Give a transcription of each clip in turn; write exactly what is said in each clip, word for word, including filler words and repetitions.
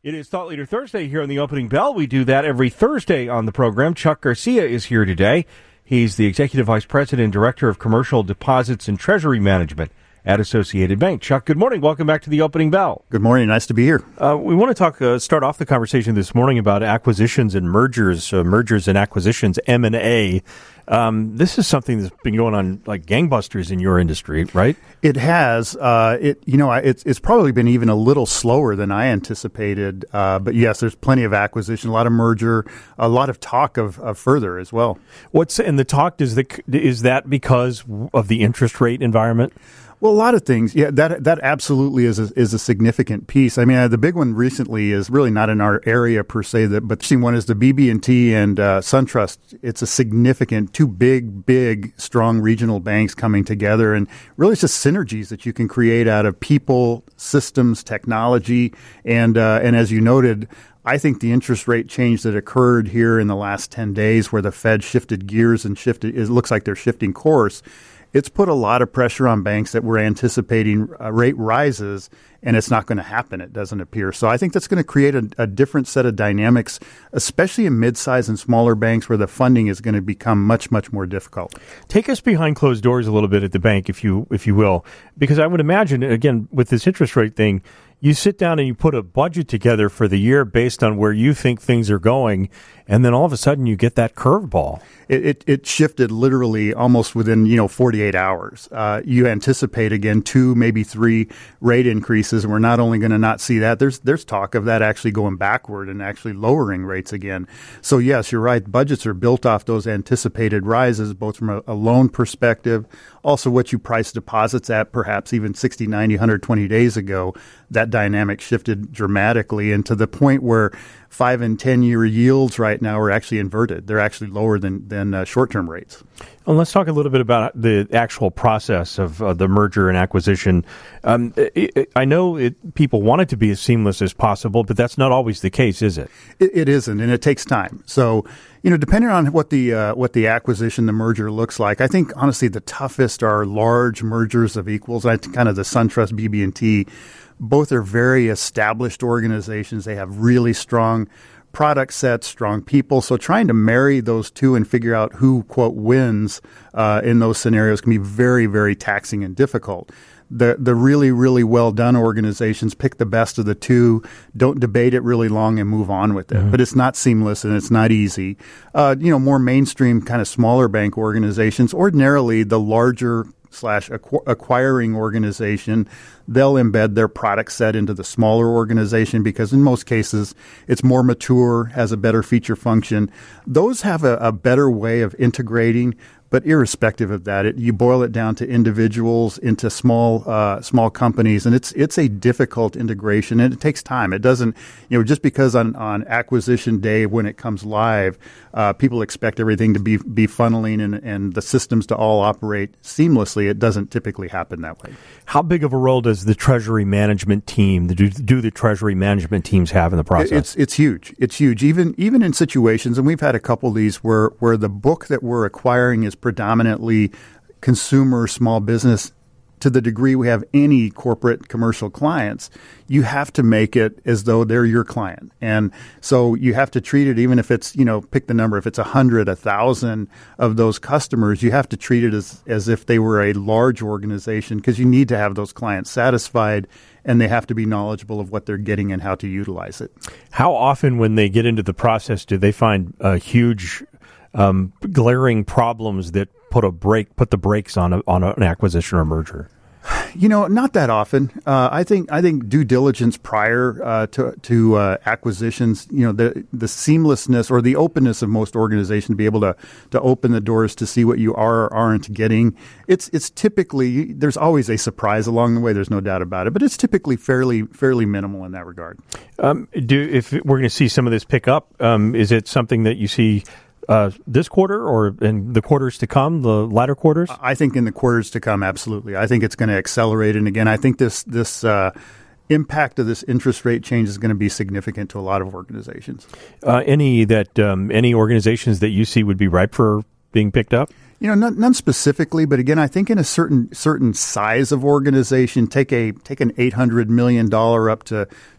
It is Thought Leader Thursday here on the Opening Bell. We do that every Thursday on the program. Chuck Garcia is here today. He's the Executive Vice President and Director of Commercial Deposits and Treasury Management at Associated Bank. Chuck, good morning. Welcome back to the Opening Bell. Good morning. Nice to be here. Uh, we want to talk, uh, start off the conversation this morning about acquisitions and mergers, uh, mergers and acquisitions, M and A. Um, this is something that's been going on like gangbusters in your industry, right? It has. Uh, it you know it's it's probably been even a little slower than I anticipated. Uh, but yes, there's plenty of acquisition, a lot of merger, a lot of talk of, of further as well. What's and the talk is the is that because of the interest rate environment? Well, a lot of things. Yeah, that that absolutely is a, is a significant piece. I mean, uh, the big one recently is really not in our area per se, that, but the one is the B B and T and uh, SunTrust. It's a significant, two big, big, strong regional banks coming together, and really it's just synergies that you can create out of people, systems, technology, and uh, and as you noted, I think the interest rate change that occurred here in the last ten days, where the Fed shifted gears and shifted, it looks like they're shifting course. It's put a lot of pressure on banks that were anticipating uh, rate rises, and it's not going to happen, it doesn't appear. So I think that's going to create a, a different set of dynamics, especially in mid-size and smaller banks where the funding is going to become much, much more difficult. Take us behind closed doors a little bit at the bank, if you if you will, because I would imagine, again, with this interest rate thing, you sit down and you put a budget together for the year based on where you think things are going, and then all of a sudden you get that curveball. It, it, it shifted literally almost within, you know, forty-eight hours. Uh, you anticipate, again, two, maybe three rate increases, and we're not only going to not see that, there's there's talk of that actually going backward and actually lowering rates again. So, yes, you're right. Budgets are built off those anticipated rises, both from a, a loan perspective, also what you price deposits at, perhaps even sixty, ninety, one hundred twenty days ago. That dynamic shifted dramatically, and to the point where five and ten year yields right now are actually inverted. They're actually lower than than uh, short term rates. Well, let's talk a little bit about the actual process of uh, the merger and acquisition. Um, it, it, I know it, people want it to be as seamless as possible, but that's not always the case, is it? It, it isn't, and it takes time. So, you know, depending on what the uh, what the acquisition, the merger looks like, I think honestly the toughest are large mergers of equals. I think kind of the SunTrust, B B and T. Both are very established organizations. They have really strong product sets, strong people. So trying to marry those two and figure out who, quote, wins uh, in those scenarios can be very, very taxing and difficult. The the really, really well-done organizations pick the best of the two, don't debate it really long, and move on with it. Mm-hmm. But it's not seamless and it's not easy. Uh, you know, more mainstream kind of smaller bank organizations, ordinarily the larger slash acqu- acquiring organization, they'll embed their product set into the smaller organization because in most cases it's more mature, has a better feature function. Those have a, a better way of integrating. But irrespective of that, it, you boil it down to individuals, into small uh, small companies, and it's it's a difficult integration, and it takes time. It doesn't, you know, just because on, on acquisition day when it comes live, uh, people expect everything to be be funneling and, and the systems to all operate seamlessly. It doesn't typically happen that way. How big of a role does the treasury management team, do, do the treasury management teams have in the process? It's it's huge. It's huge. Even even in situations, and we've had a couple of these where where the book that we're acquiring is predominantly consumer small business. To the degree we have any corporate commercial clients, you have to make it as though they're your client. And so you have to treat it, even if it's, you know, pick the number, if it's a hundred, a thousand of those customers, you have to treat it as, as if they were a large organization, because you need to have those clients satisfied and they have to be knowledgeable of what they're getting and how to utilize it. How often when they get into the process do they find a huge Um, glaring problems that put a break, put the brakes on a, on a, an acquisition or merger? You know, not that often. Uh, I think I think due diligence prior uh, to to uh, acquisitions, you know, the the seamlessness or the openness of most organizations to be able to to open the doors to see what you are or aren't getting. It's it's typically, there's always a surprise along the way. There's no doubt about it, but it's typically fairly fairly minimal in that regard. Um, do if we're going to see some of this pick up, um, is it something that you see Uh, this quarter or in the quarters to come, the latter quarters? I think in the quarters to come, absolutely. I think it's going to accelerate. And again, I think this this uh, impact of this interest rate change is going to be significant to a lot of organizations. Uh, any that um, any organizations that you see would be ripe for being picked up? You know, none, none specifically, but again, I think in a certain certain size of organization, take a take an eight hundred million dollars up to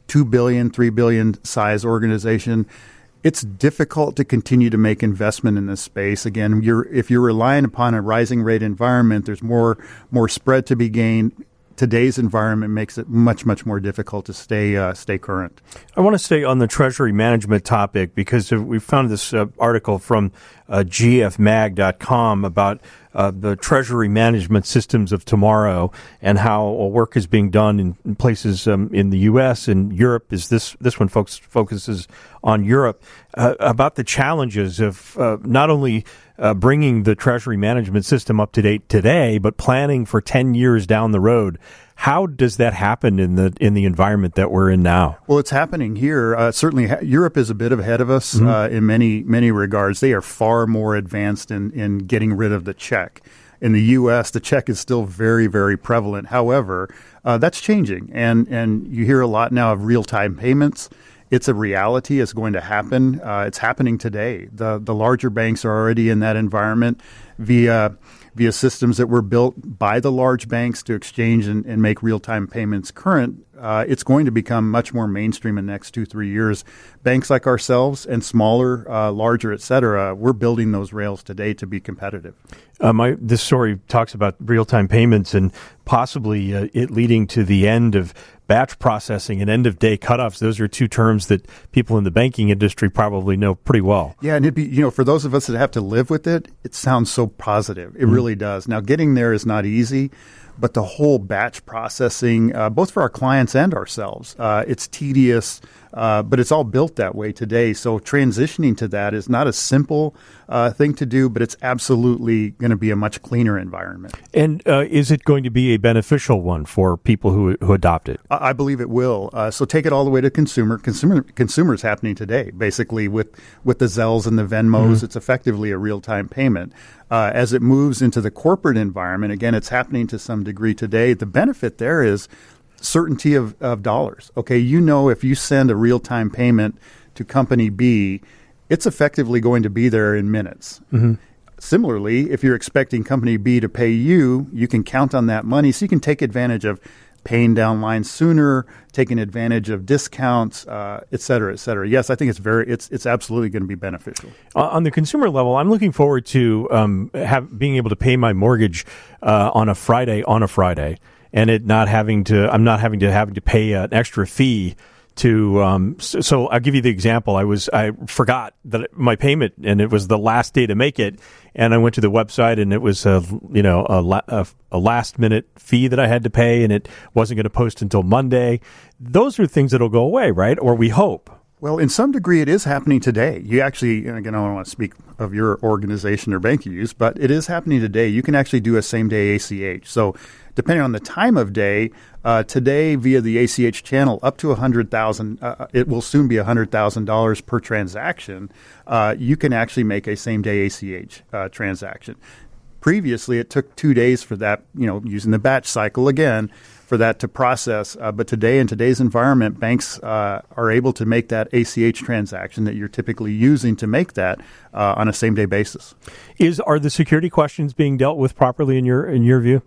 two billion, three billion size organization, it's difficult to continue to make investment in this space. Again, you're, if you're relying upon a rising rate environment, there's more more spread to be gained. Today's environment makes it much, much more difficult to stay uh, stay current. I want to stay on the treasury management topic because we found this uh, article from uh, G F mag dot com about uh, the treasury management systems of tomorrow and how work is being done in, in places um, in the U S and Europe. Is this this one folks focuses on Europe uh, about the challenges of uh, not only Uh, bringing the treasury management system up to date today, but planning for ten years down the road. How does that happen in the in the environment that we're in now? Well, it's happening here. Uh, certainly, ha- Europe is a bit ahead of us mm-hmm. uh, in many many regards. They are far more advanced in, in getting rid of the check. In the U S, the check is still very, very prevalent. However, uh, that's changing, and and you hear a lot now of real time payments. It's a reality. It's going to happen. Uh, it's happening today. The the larger banks are already in that environment via via systems that were built by the large banks to exchange and, and make real-time payments current. Uh, it's going to become much more mainstream in the next two, three years. Banks like ourselves and smaller, uh, larger, et cetera, we're building those rails today to be competitive. Uh, my, this story talks about real-time payments and possibly uh, it leading to the end of batch processing and end-of-day cutoffs. Those are two terms that people in the banking industry probably know pretty well. Yeah, and it'd be, you know, for those of us that have to live with it, it sounds so positive. It mm-hmm. really does. Now, getting there is not easy, but the whole batch processing, uh, both for our clients and ourselves, uh, it's tedious, uh, but it's all built that way today. So transitioning to that is not a simple uh, thing to do, but it's absolutely going to be a much cleaner environment. And uh, is it going to be a beneficial one for people who who adopt it? I, I believe it will. Uh, so take it all the way to consumer. Consumer consumer is happening today, basically with with the Zells and the Venmos. Mm-hmm. It's effectively a real time payment. Uh, as it moves into the corporate environment, again, it's happening to some degree today. The benefit there is certainty of, of dollars. Okay, you know if you send a real-time payment to company B, it's effectively going to be there in minutes. Mm-hmm. Similarly, if you're expecting company B to pay you, you can count on that money so you can take advantage of paying down lines sooner, taking advantage of discounts, uh, et cetera, et cetera. Yes, I think it's very, it's it's absolutely going to be beneficial. Uh, on the consumer level, I'm looking forward to um, have being able to pay my mortgage uh, on a Friday on a Friday, and it not having to, I'm not having to having to pay an extra fee. To um, so, so I'll give you the example. I was I forgot that my payment, and it was the last day to make it, and I went to the website, and it was a you know a, a, a last minute fee that I had to pay, and it wasn't going to post until Monday. Those are things that'll go away, right? Or we hope. Well, in some degree, it is happening today. You actually, and again, I don't want to speak of your organization or bank you use, but it is happening today. You can actually do a same-day A C H. So depending on the time of day, uh, today via the A C H channel, up to one hundred thousand dollars, uh, it will soon be one hundred thousand dollars per transaction. Uh, you can actually make a same-day A C H uh, transaction. Previously, it took two days for that, you know, using the batch cycle again, for that to process. Uh, but today, in today's environment, banks uh, are able to make that A C H transaction that you're typically using to make that uh, on a same-day basis. Is are the security questions being dealt with properly in your in your view?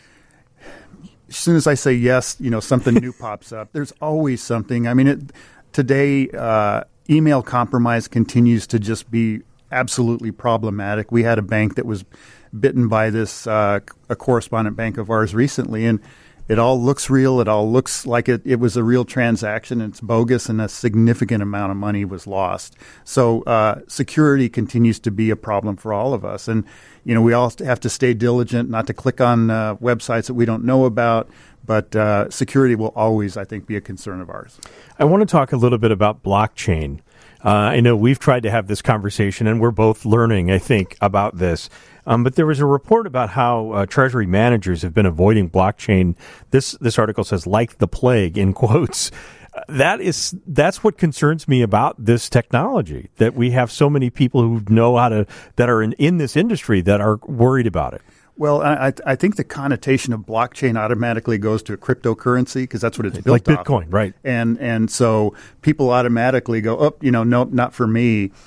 As soon as I say yes, you know, something new pops up. There's always something. I mean, it, today, uh, email compromise continues to just be absolutely problematic. We had a bank that was bitten by this, uh, a correspondent bank of ours recently, and it all looks real. It all looks like it, it was a real transaction. It's bogus, and a significant amount of money was lost. So uh, security continues to be a problem for all of us. And, you know, we all have to stay diligent, not to click on uh, websites that we don't know about. But uh, security will always, I think, be a concern of ours. I want to talk a little bit about blockchain. Uh, I know we've tried to have this conversation, and we're both learning, I think, about this. Um, but there was a report about how uh, Treasury managers have been avoiding blockchain. This this article says, like the plague, in quotes. Uh, that is that's what concerns me about this technology, that we have so many people who know how to, that are in, in this industry that are worried about it. Well, I, I think the connotation of blockchain automatically goes to a cryptocurrency because that's what it's built like Bitcoin, off. Right? And and so people automatically go, oh, you know, no, not for me.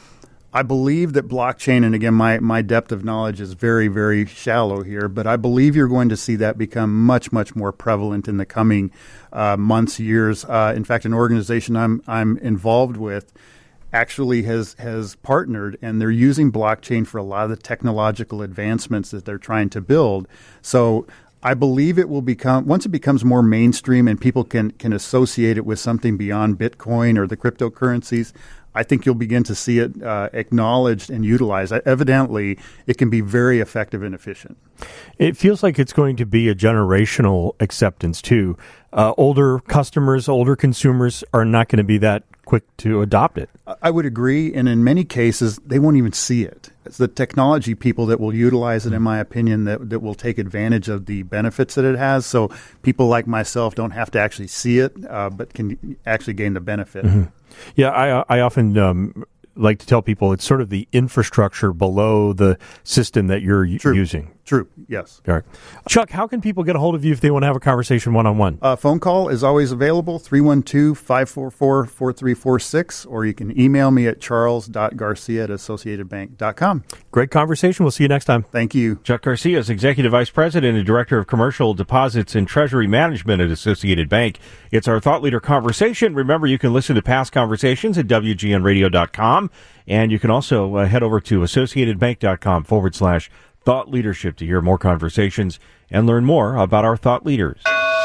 I believe that blockchain, and again, my, my depth of knowledge is very, very shallow here, but I believe you're going to see that become much, much more prevalent in the coming uh, months, years. Uh, in fact, an organization I'm I'm involved with actually has has partnered, and they're using blockchain for a lot of the technological advancements that they're trying to build. So I believe it will become, once it becomes more mainstream and people can, can associate it with something beyond Bitcoin or the cryptocurrencies, I think you'll begin to see it uh, acknowledged and utilized. Evidently, it can be very effective and efficient. It feels like it's going to be a generational acceptance, too. Uh, older customers, older consumers are not going to be that quick to adopt it. I would agree, and in many cases, they won't even see it. It's the technology people that will utilize it, in my opinion, that, that will take advantage of the benefits that it has. So people like myself don't have to actually see it, uh, but can actually gain the benefit. Mm-hmm. Yeah, I, I often um, like to tell people it's sort of the infrastructure below the system that you're True. using. True, yes. All right. Chuck, how can people get a hold of you if they want to have a conversation one-on-one? Uh, phone call is always available, three one two, five four four, four three four six, or you can email me at charles dot garcia at associated bank dot com. Great conversation. We'll see you next time. Thank you. Chuck Garcia is Executive Vice President and Director of Commercial Deposits and Treasury Management at Associated Bank. It's our Thought Leader Conversation. Remember, you can listen to past conversations at W G N radio dot com, and you can also uh, head over to associated bank dot com forward slash Thought Leadership to hear more conversations and learn more about our thought leaders.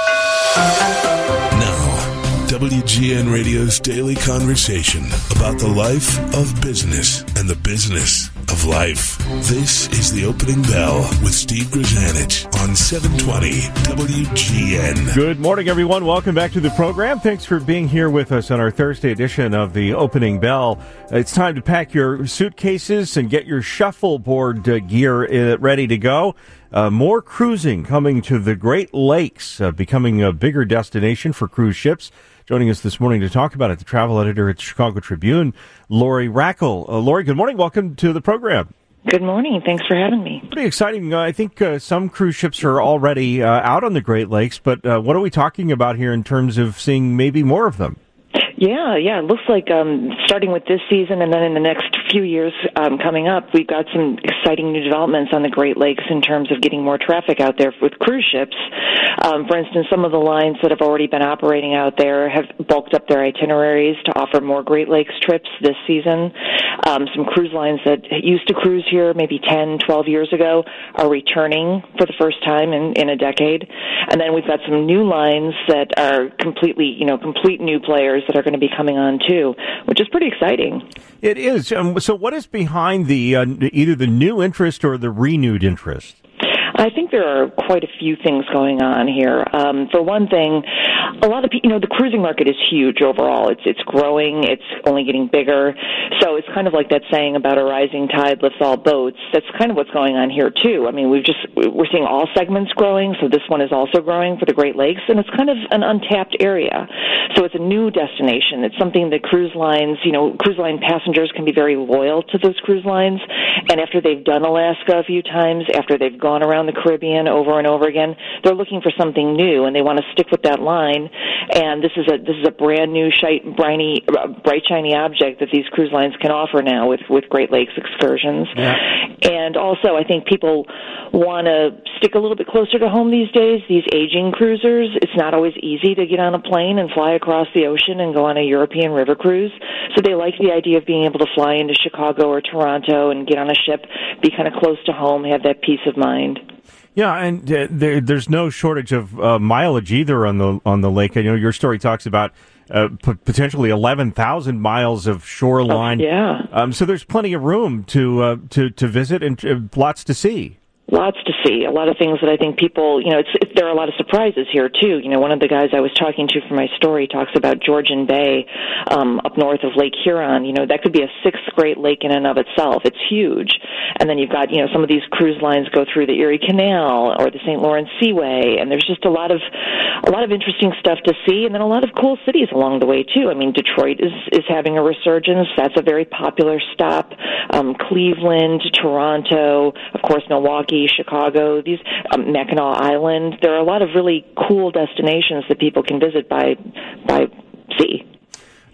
Now, W G N Radio's daily conversation about the life of business and the business of life. This is the Opening Bell with Steve Grzanich on seven twenty W G N. Good morning, everyone. Welcome back to the program. Thanks for being here with us on our Thursday edition of the Opening Bell. It's time to pack your suitcases and get your shuffleboard uh, gear uh, ready to go. Uh, more cruising coming to the Great Lakes, uh, becoming a bigger destination for cruise ships. Joining us this morning to talk about it, the travel editor at the Chicago Tribune, Lori Rackle. Uh, Lori, good morning. Welcome to the program. Good morning. Thanks for having me. Pretty exciting. Uh, I think uh, some cruise ships are already uh, out on the Great Lakes, but uh, what are we talking about here in terms of seeing maybe more of them? Yeah, yeah. It looks like um, starting with this season and then in the next few years um, coming up, we've got some exciting new developments on the Great Lakes in terms of getting more traffic out there with cruise ships. Um, for instance, some of the lines that have already been operating out there have bulked up their itineraries to offer more Great Lakes trips this season. Um, some cruise lines that used to cruise here maybe ten, twelve years ago are returning for the first time in, in a decade. And then we've got some new lines that are completely, you know, complete new players that are going to be coming on too, which is pretty exciting. It is. Um, so what is behind the uh, either the new interest or the renewed interest? I think there are quite a few things going on here. Um, for one thing, a lot of people, you know, the cruising market is huge overall. It's it's growing. It's only getting bigger. So it's kind of like that saying about a rising tide lifts all boats. That's kind of what's going on here too. I mean, we've just we're seeing all segments growing. So this one is also growing for the Great Lakes, and it's kind of an untapped area. So it's a new destination. It's something that cruise lines, you know, cruise line passengers can be very loyal to those cruise lines. And after they've done Alaska a few times, after they've gone around the Caribbean over and over again, they're looking for something new, and they want to stick with that line. And this is a this is a brand new, shite, briny, uh, bright, shiny object that these cruise lines can offer now with, with Great Lakes excursions. Yeah. And also, I think people want to stick a little bit closer to home these days. These aging cruisers, it's not always easy to get on a plane and fly across the ocean and go on a European river cruise. So they like the idea of being able to fly into Chicago or Toronto and get on a ship, be kind of close to home, have that peace of mind. Yeah, and uh, there, there's no shortage of uh, mileage either on the on the lake. I know your story talks about uh, p- potentially eleven thousand miles of shoreline. Oh, yeah. Um, so there's plenty of room to uh, to to visit and uh, lots to see. Lots to see. A lot of things that I think people, you know, it's, it, there are a lot of surprises here, too. You know, one of the guys I was talking to for my story talks about Georgian Bay um, up north of Lake Huron. You know, that could be a sixth Great Lake in and of itself. It's huge. And then you've got, you know, some of these cruise lines go through the Erie Canal or the Saint Lawrence Seaway, and there's just a lot of a lot of interesting stuff to see, and then a lot of cool cities along the way, too. I mean, Detroit is, is having a resurgence. That's a very popular stop. Um, Cleveland, Toronto, of course, Milwaukee, Chicago, these um, Mackinac Island. There are a lot of really cool destinations that people can visit by by sea.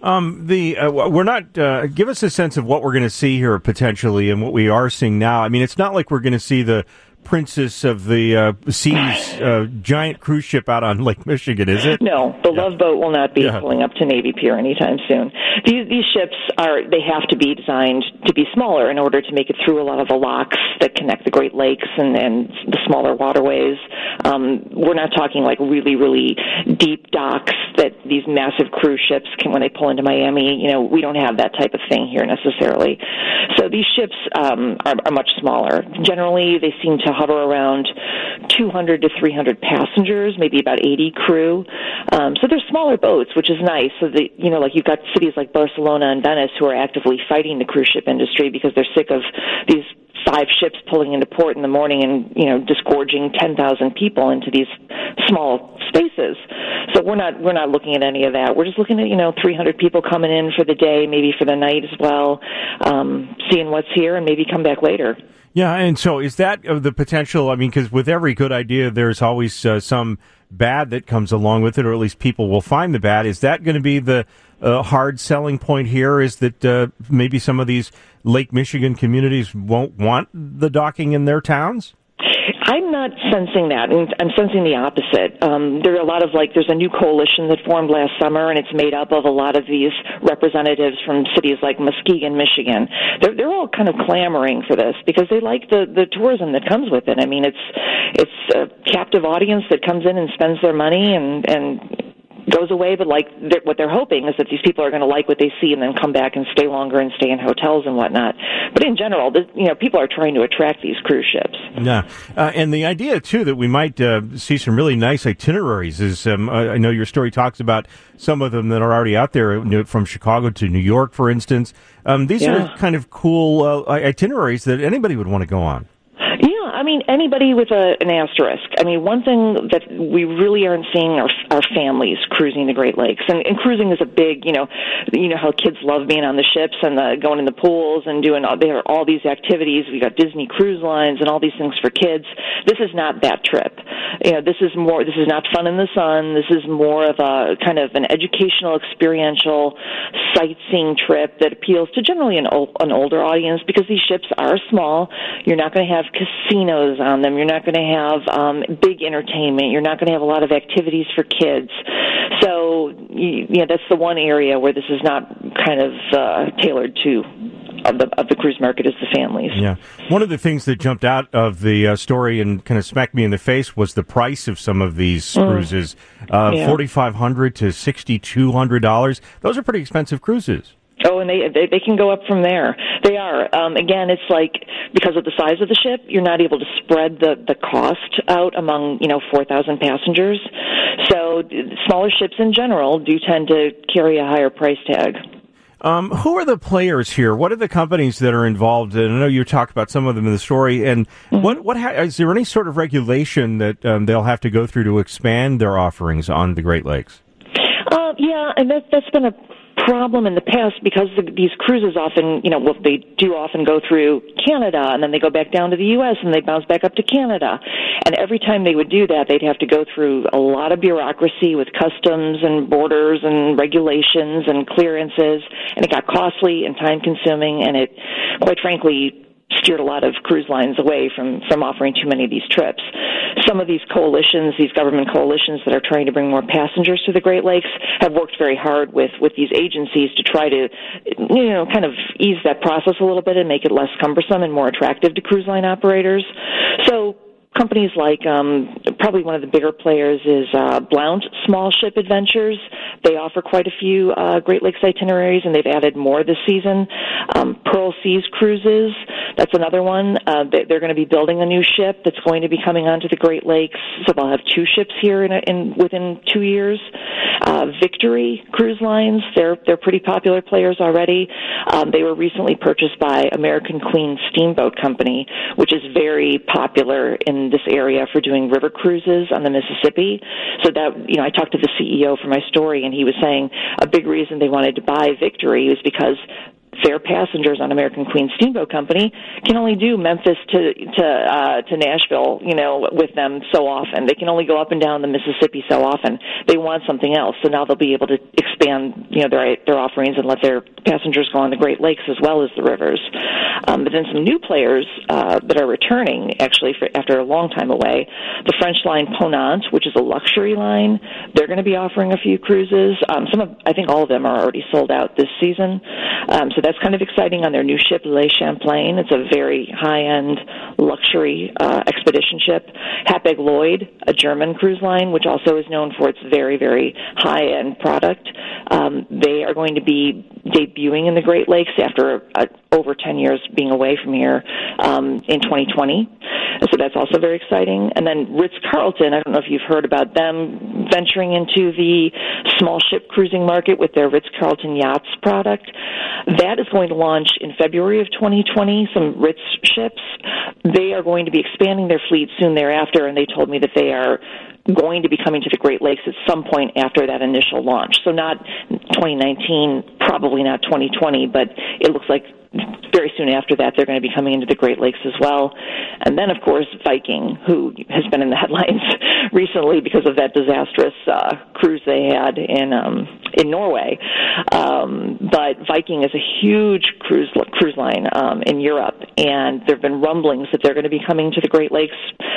Um, the uh, we're not. Uh, give us a sense of what we're going to see here potentially, and what we are seeing now. I mean, it's not like we're going to see the Princess of the uh, Seas uh, giant cruise ship out on Lake Michigan, is it? No, the yeah. Love Boat will not be yeah. pulling up to Navy Pier anytime soon. These these ships are they have to be designed to be smaller in order to make it through a lot of the locks that connect the Great Lakes and, and the smaller waterways. Um, we're not talking like really, really deep docks that these massive cruise ships can, when they pull into Miami, you know, we don't have that type of thing here necessarily. So these ships um, are, are much smaller. Generally, they seem to hover around two hundred to three hundred passengers, maybe about eighty crew. Um, so they're smaller boats, which is nice. So that, you know, like you've got cities like Barcelona and Venice who are actively fighting the cruise ship industry because they're sick of these five ships pulling into port in the morning and, you know, disgorging ten thousand people into these small spaces. So we're not we're not looking at any of that. We're just looking at, you know, three hundred people coming in for the day, maybe for the night as well, um, seeing what's here and maybe come back later. Yeah, and so is that uh, the potential? I mean, because with every good idea, there's always uh, some bad that comes along with it, or at least people will find the bad. Is that going to be the uh, hard selling point here? Is that uh, maybe some of these Lake Michigan communities won't want the docking in their towns? I'm not sensing that. I'm sensing the opposite. Um, there are a lot of, like, there's a new coalition that formed last summer, and it's made up of a lot of these representatives from cities like Muskegon, Michigan. They're, they're all kind of clamoring for this because they like the, the tourism that comes with it. I mean, it's it's a captive audience that comes in and spends their money and, and goes away, but like they're, what they're hoping is that these people are going to like what they see and then come back and stay longer and stay in hotels and whatnot. But in general, this, you know, people are trying to attract these cruise ships. Yeah, uh, and the idea too that we might uh, see some really nice itineraries is. Um, I know your story talks about some of them that are already out there, you know, from Chicago to New York, for instance. Um, these yeah. are kind of cool uh, itineraries that anybody would want to go on. Yeah, I mean, anybody with a, an asterisk. I mean, one thing that we really aren't seeing are, are families cruising the Great Lakes. And, and cruising is a big, you know, you know how kids love being on the ships and the, going in the pools and doing all, there are all these activities. We got Disney Cruise Lines and all these things for kids. This is not that trip. You know, this is more, this is not fun in the sun. This is more of a kind of an educational, experiential, sightseeing trip that appeals to generally an, old, an older audience because these ships are small. You're not going to have casinos on them. You're not going to have um, big entertainment. You're not going to have a lot of activities for kids. So, you, you know, that's the one area where this is not kind of uh, tailored to of the of the cruise market is the families. Yeah. One of the things that jumped out of the uh, story and kind of smacked me in the face was the price of some of these mm. cruises. Uh, yeah. forty-five hundred dollars to six thousand two hundred dollars. Those are pretty expensive cruises. Oh, and they, they they can go up from there. They are. Um, again, it's like because of the size of the ship, you're not able to spread the, the cost out among, you know, four thousand passengers. So smaller ships in general do tend to carry a higher price tag. Um, who are the players here? What are the companies that are involved? And I know you talked about some of them in the story. And mm-hmm. what what ha- is there any sort of regulation that um, they'll have to go through to expand their offerings on the Great Lakes? Uh, yeah, and that, that's been a problem in the past because the, these cruises often, you know, well, they do often go through Canada and then they go back down to the U S and they bounce back up to Canada. And every time they would do that, they'd have to go through a lot of bureaucracy with customs and borders and regulations and clearances. And it got costly and time consuming and it, quite frankly, steered a lot of cruise lines away from, from offering too many of these trips. Some of these coalitions, these government coalitions that are trying to bring more passengers to the Great Lakes have worked very hard with, with these agencies to try to, you know, kind of ease that process a little bit and make it less cumbersome and more attractive to cruise line operators. So companies like, um, probably one of the bigger players is uh, Blount Small Ship Adventures. They offer quite a few uh, Great Lakes itineraries, and they've added more this season. Um, Pearl Seas Cruises, that's another one. Uh, they're going to be building a new ship that's going to be coming onto the Great Lakes, so they'll have two ships here in, a, in within two years. Uh, Victory Cruise Lines, they're they're pretty popular players already. Um, they were recently purchased by American Queen Steamboat Company, which is very popular in this area for doing river cruises on the Mississippi. So that, you know, I talked to the C E O for my story, and he was saying a big reason they wanted to buy Victory was because their passengers on American Queen Steamboat Company can only do Memphis to to uh, to Nashville, you know, with them so often. They can only go up and down the Mississippi so often. They want something else, so now they'll be able to expand, you know, their their offerings and let their passengers go on the Great Lakes as well as the rivers. Um, but then some new players uh, that are returning, actually, for, after a long time away. The French line Ponant, which is a luxury line, they're going to be offering a few cruises. Um, some of, I think all of them are already sold out this season. Um, so that's kind of exciting on their new ship, Le Champlain. It's a very high-end luxury uh, expedition ship. Hapag-Lloyd, a German cruise line, which also is known for its very, very high-end product. Um, they are going to be debuting in the Great Lakes after uh, over ten years being away from here um, in twenty twenty. So that's also very exciting. And then Ritz-Carlton, I don't know if you've heard about them venturing into the small ship cruising market with their Ritz-Carlton Yachts product. That is going to launch in February of twenty twenty, some Ritz ships. They are going to be expanding their fleet soon thereafter, and they told me that they are going to be coming to the Great Lakes at some point after that initial launch. So not twenty nineteen, probably not twenty twenty, but it looks like very soon after that they're going to be coming into the Great Lakes as well. And then, of course, Viking, who has been in the headlines recently because of that disastrous uh, cruise they had in um, in Norway. Um, but Viking is a huge cruise cruise line um, in Europe, and there have been rumblings that they're going to be coming to the Great Lakes.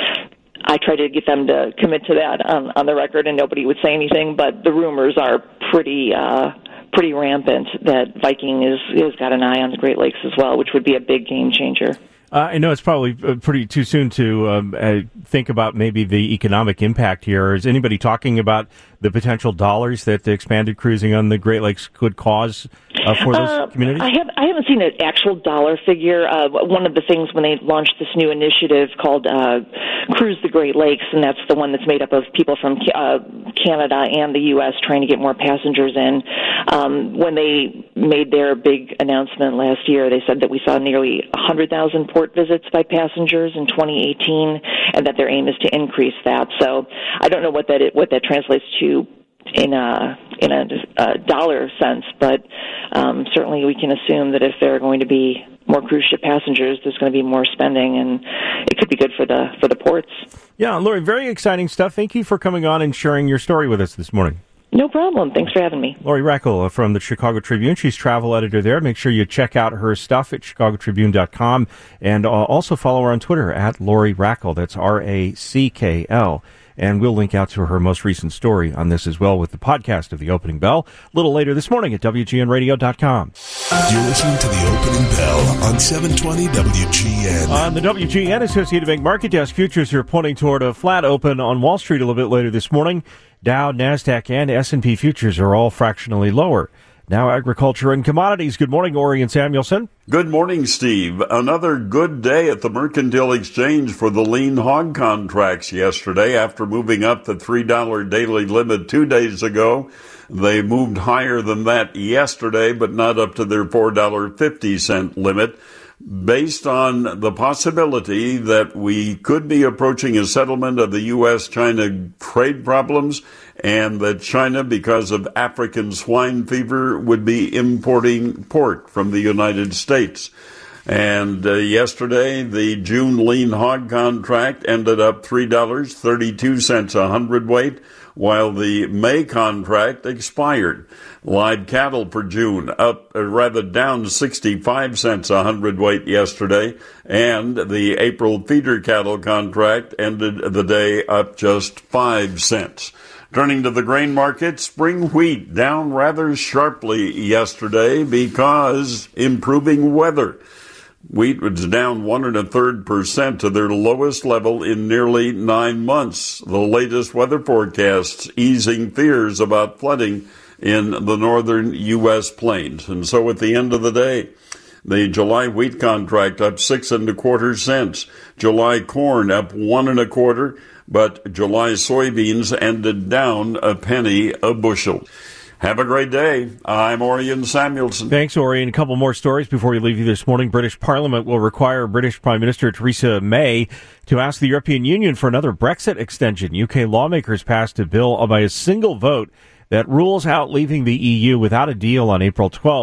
I tried to get them to commit to that on, on the record, and nobody would say anything, but the rumors are pretty uh, pretty rampant that Viking is has got an eye on the Great Lakes as well, which would be a big game changer. Uh, I know it's probably uh, pretty too soon to um, uh, think about maybe the economic impact here. Is anybody talking about the potential dollars that the expanded cruising on the Great Lakes could cause uh, for those uh, communities? I, have, I haven't seen an actual dollar figure. Uh, one of the things when they launched this new initiative called uh, Cruise the Great Lakes, and that's the one that's made up of people from uh, Canada and the U S trying to get more passengers in. Um, when they made their big announcement last year, they said that we saw nearly one hundred thousand port visits by passengers in twenty eighteen, and that their aim is to increase that. So I don't know what that what that translates to in a in a, a dollar sense, but um, certainly we can assume that if there are going to be more cruise ship passengers, there's going to be more spending, and it could be good for the for the ports. Yeah, Lori, very exciting stuff. Thank you for coming on and sharing your story with us this morning. No problem. Thanks for having me. Lori Rackle from the Chicago Tribune. She's travel editor there. Make sure you check out her stuff at chicago tribune dot com, and uh, also follow her on Twitter at Lori Rackle. That's R A C K L. And we'll link out to her most recent story on this as well with the podcast of The Opening Bell a little later this morning at W G N radio dot com. You're listening to The Opening Bell on seven twenty W G N. On the W G N Associated Bank Market Desk, futures are pointing toward a flat open on Wall Street a little bit later this morning. Dow, NASDAQ, and S and P futures are all fractionally lower. Now agriculture and commodities. Good morning, Orion Samuelson. Good morning, Steve. Another good day at the Mercantile Exchange for the lean hog contracts yesterday. After moving up the three dollar daily limit two days ago, they moved higher than that yesterday, but not up to their four dollars and fifty cents limit. Based on the possibility that we could be approaching a settlement of the U S China trade problems, and that China, because of African swine fever, would be importing pork from the United States. And uh, yesterday, the June lean hog contract ended up three dollars and thirty-two cents a hundredweight, while the May contract expired. Live cattle for June up, uh, rather down sixty-five cents a hundredweight yesterday, and the April feeder cattle contract ended the day up just five cents. Turning to the grain market, spring wheat down rather sharply yesterday because improving weather. Wheat was down one and a third percent to their lowest level in nearly nine months. The latest weather forecasts easing fears about flooding in the northern U S plains. And so at the end of the day, the July wheat contract up six and a quarter cents. July corn up one and a quarter, but July soybeans ended down a penny a bushel. Have a great day. I'm Orion Samuelson. Thanks, Orion. A couple more stories before we leave you this morning. British Parliament will require British Prime Minister Theresa May to ask the European Union for another Brexit extension. U K lawmakers passed a bill by a single vote that rules out leaving the E U without a deal on April twelfth.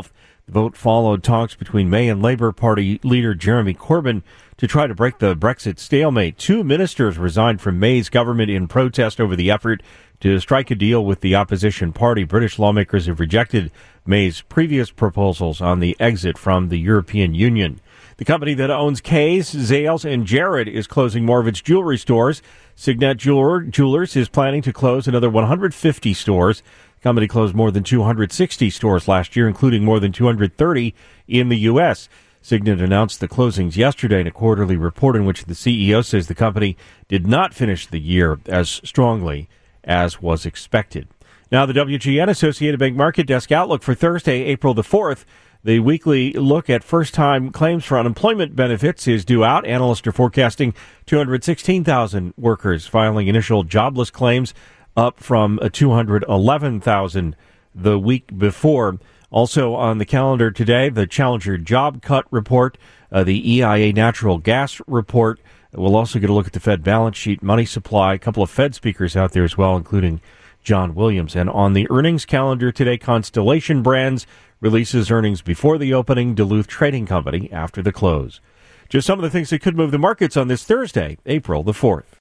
The vote followed talks between May and Labour Party leader Jeremy Corbyn to try to break the Brexit stalemate. Two ministers resigned from May's government in protest over the effort to strike a deal with the opposition party. British lawmakers have rejected May's previous proposals on the exit from the European Union. The company that owns Kay's, Zales, and Jared is closing more of its jewelry stores. Signet Jeweler, Jewelers is planning to close another one hundred fifty stores. The company closed more than two hundred sixty stores last year, including more than two hundred thirty in the U S. Signet announced the closings yesterday in a quarterly report in which the C E O says the company did not finish the year as strongly as was expected. Now, the W G N Associated Bank Market Desk outlook for Thursday, April the fourth. The weekly look at first-time claims for unemployment benefits is due out. Analysts are forecasting two hundred sixteen thousand workers filing initial jobless claims, up from two hundred eleven thousand the week before. Also on the calendar today, the Challenger Job Cut Report, uh, the E I A Natural Gas Report. We'll also get a look at the Fed balance sheet, money supply, a couple of Fed speakers out there as well, including John Williams. And on the earnings calendar today, Constellation Brands releases earnings before the opening, Duluth Trading Company after the close. Just some of the things that could move the markets on this Thursday, April the fourth.